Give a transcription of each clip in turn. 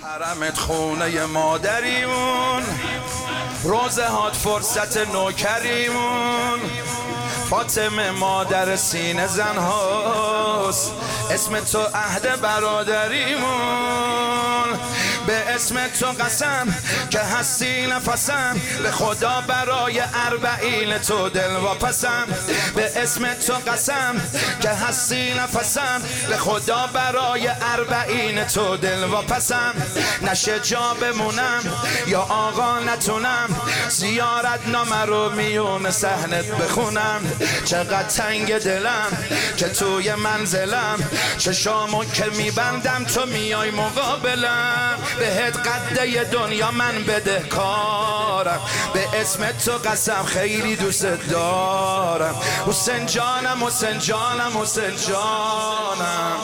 حرمت خونه مادریمون، روزه هات فرصت نوکریمون. فاطمه مادر سینه زن هاست، اسم تو عهد برادریمون. به اسم تو قسم که هستی نفسم، به خدا برای اربعین تو دل واپسم. به اسم تو قسم که هستی نفسم، به خدا برای اربعین تو دل واپسم. نشه جا بمونم یا آقا نتونم، زیارت نامه رو میون صحنت بخونم. چقدر تنگ دلم که توی منزلم، چشامو که میبندم تو میای مقابلم. بهت قده دنیا من بدهکارم، به اسم تو قسم خیلی دوست دارم. حسین جانم حسین جانم حسین جانم.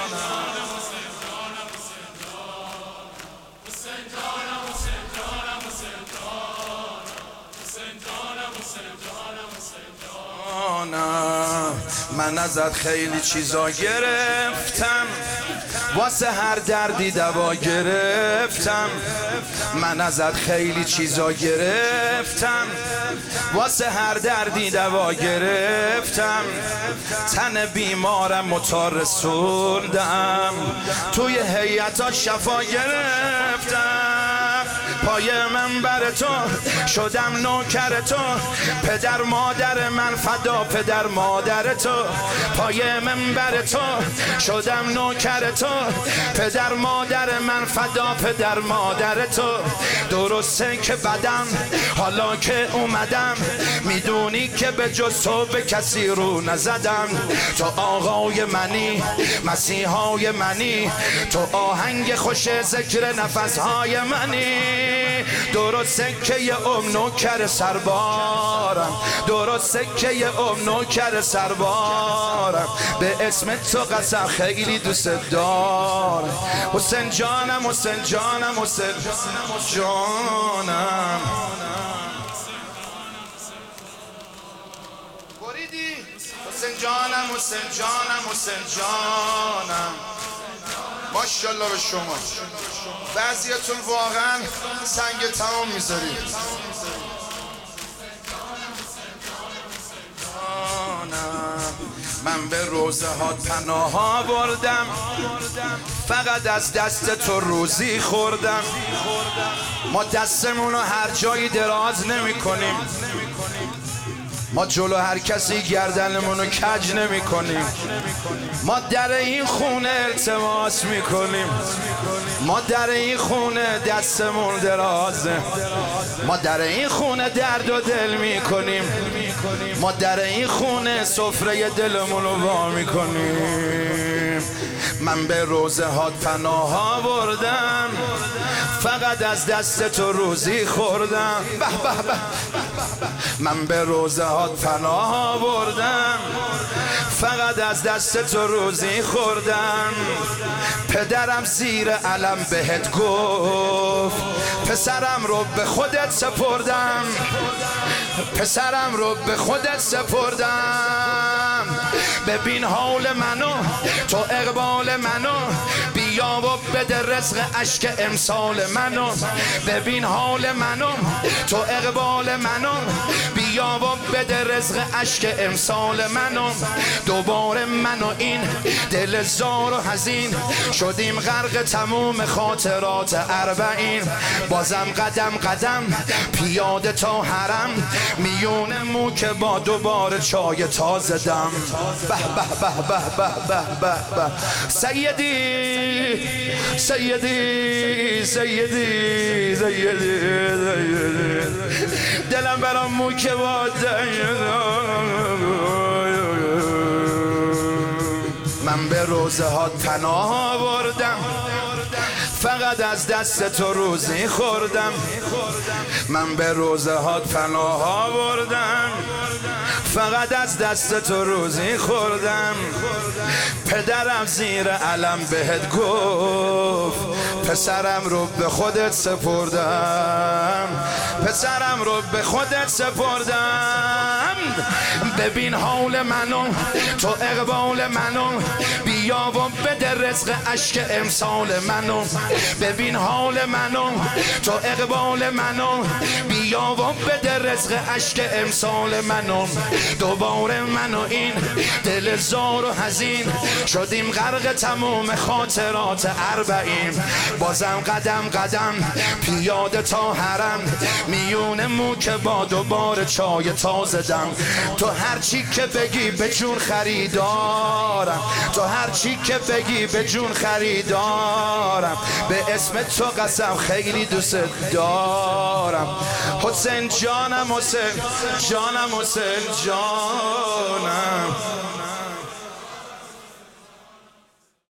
من ازت خیلی چیزا گرفتم، واسه هر دردی دوا گرفتم. من ازت خیلی چیزا گرفتم، واسه هر دردی دوا گرفتم. تن بیمارم متا رسوندم، توی هیئتا شفا گرفتم. پای منبر تو شدم نوکر تو، پدر مادر من فدا پدر مادر تو. پای منبر تو شدم نوکر تو، پدر مادر من فدا پدر مادر تو. درسته که بدم حالا که اومدم، میدونی که به جز تو به کسی رو نزدم. تو آقای منی مسیحای منی، تو آهنگ خوش ذکر نفسهای منی. درسته که یه نوکر سربارم، درسته که یه نوکر سربارم. به اسم تو قسم خیلی دوست دارم. حسین جانم حسین جانم حسین جانم. بریدی حسین جانم حسین جانم حسین جانم. ماشاءالله به شما. بعضیاتون واقعا سنگ تمام میذارید. من به روزه ها پناه آوردم، فقط از دست تو روزی خوردم. ما دستمونو هر جایی دراز نمی کنیم، ما جلو هر کسی گردنمونو کج نمی کنیم. ما در این خونه التماس می کنیم، ما در این خونه دستمون درازه. ما در این خونه درد و دل می کنیم، ما در این خونه سفره دلمونو وا می کنیم. من به روزه هات پناه آوردم، فقط از دست تو روزی خوردم. به به به. من به روزه هات پناه آوردم، فقط از دست تو روزی خوردم. پدرم زیر علم بهت گفت، پسرم رو به خودت سپردم، پسرم رو به خودت سپردم. ببین حال منو تو اقبال منو، بیا و بده رزق اشک امسال منو. ببین حال منو تو اقبال منو، بیا و بده رزق اشک امسال منو. دوباره منو این دل زار و حزین، شدیم غرق تموم خاطرات اربعین. بازم قدم قدم پیاده تا حرم، میون مو که با دوباره چای تازه دم. به به به به به به به به. سیدی سیدی سیدی سیدی دلم برام مو که با من به روزه ها پناه آوردم، فقط از دست تو روزی خوردم. من به روزه هات پناه آوردم، فقط از دست تو روزی خوردم. پدرم زیر علم بهت گفت، پسرم رو به خودت سپردم، پسرم رو به خودت سپردم. ببین حال منو تو اقبال منو، بیا و بده رزق اشک امسال منو، ببین حال منو تو اقبال منو، بیا و بده رزق اشک امسال منو. دوباره منو این دل زار و حزین شدیم غرق تموم خاطرات اربعین. بازم قدم قدم پیاده تا حرم، میون مو که با دوباره چای تازه دم. تو هر چی که بگی به جون خریدارم، تو هر چی که بگی به جون خریدارم، به اسم تو قسم خیلی دوست دارم. حسین جانم، حسین جانم، حسین جانم.